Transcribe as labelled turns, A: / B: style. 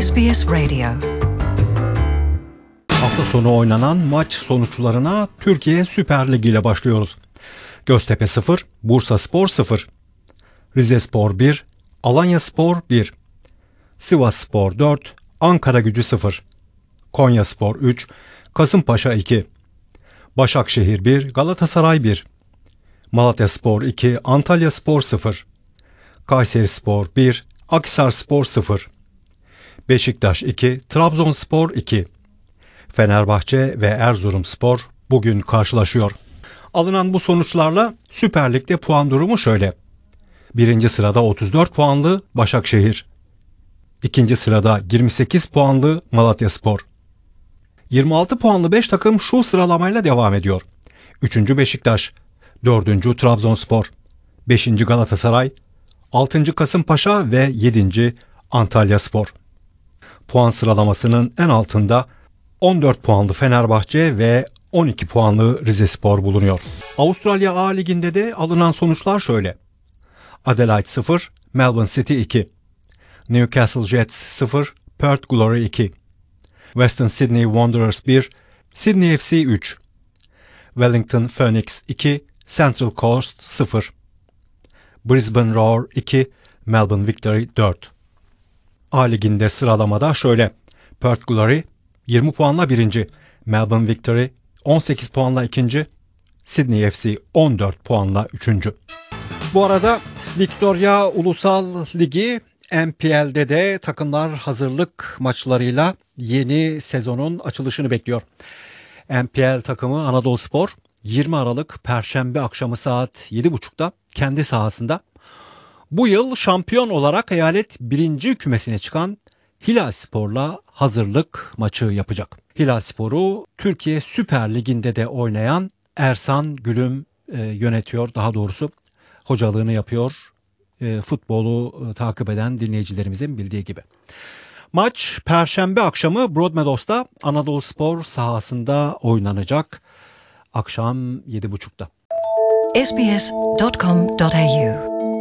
A: SBS Radio.
B: Hafta sonu oynanan maç sonuçlarına Türkiye Süper Ligi ile başlıyoruz. Göztepe 0, Bursaspor 0, Rizespor 1, Alanyaspor 1, Sivasspor 4, Ankaragücü 0, Konyaspor 3, Kasımpaşa 2, Başakşehir 1, Galatasaray 1, Malatyaspor 2, Antalyaspor 0, Kayserispor 1, Akhisarspor 0, Beşiktaş 2, Trabzonspor 2, Fenerbahçe ve Erzurumspor bugün karşılaşıyor. Alınan bu sonuçlarla Süper Lig'de puan durumu şöyle. 1. sırada 34 puanlı Başakşehir. 2. sırada 28 puanlı Malatyaspor. 26 puanlı 5 takım şu sıralamayla devam ediyor. 3. Beşiktaş, 4. Trabzonspor, 5. Galatasaray, 6. Kasımpaşa ve 7. Antalyaspor. Puan sıralamasının en altında 14 puanlı Fenerbahçe ve 12 puanlı Rizespor bulunuyor. Avustralya A Ligi'nde de alınan sonuçlar şöyle. Adelaide 0, Melbourne City 2, Newcastle Jets 0, Perth Glory 2, Western Sydney Wanderers 1, Sydney FC 3, Wellington Phoenix 2, Central Coast 0, Brisbane Roar 2, Melbourne Victory 4. A Ligi'nde sıralamada şöyle. Perth Glory 20 puanla 1. Melbourne Victory 18 puanla 2. Sydney FC 14 puanla 3. Bu arada Victoria Ulusal Ligi NPL'de de takımlar hazırlık maçlarıyla yeni sezonun açılışını bekliyor. NPL takımı Anadoluspor 20 Aralık Perşembe akşamı saat 7.30'da kendi sahasında bu yıl şampiyon olarak eyalet 1. kümesine çıkan Hilalspor'la hazırlık maçı yapacak. Hilalspor'u Türkiye Süper Ligi'nde de oynayan Ersan Gülüm yönetiyor, daha doğrusu hocalığını yapıyor. Futbolu takip eden dinleyicilerimizin bildiği gibi. Maç Perşembe akşamı Broadmeadows'ta Anadoluspor sahasında oynanacak. Akşam 7.30'da.
A: sbs.com.au